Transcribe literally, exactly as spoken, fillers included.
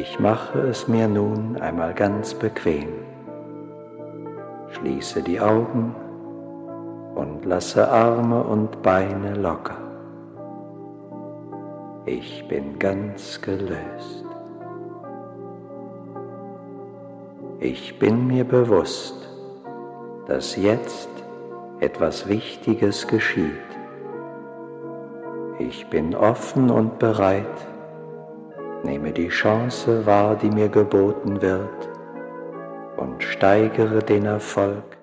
Ich mache es mir nun einmal ganz bequem. Schließe die Augen und lasse Arme und Beine locker. Ich bin ganz gelöst. Ich bin mir bewusst, dass jetzt etwas Wichtiges geschieht. Ich bin offen und bereit, nehme die Chance wahr, die mir geboten wird, und steigere den Erfolg